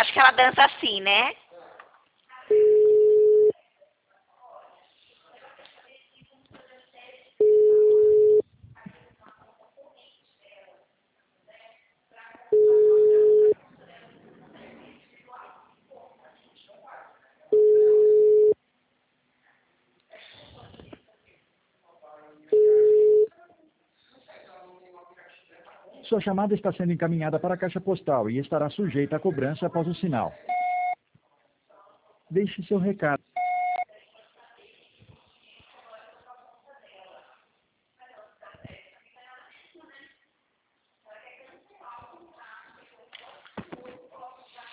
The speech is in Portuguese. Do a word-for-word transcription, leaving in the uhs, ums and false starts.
acho que ela dança assim, né? Sua chamada está sendo encaminhada para a caixa postal e estará sujeita a cobrança após o sinal. Deixe seu recado.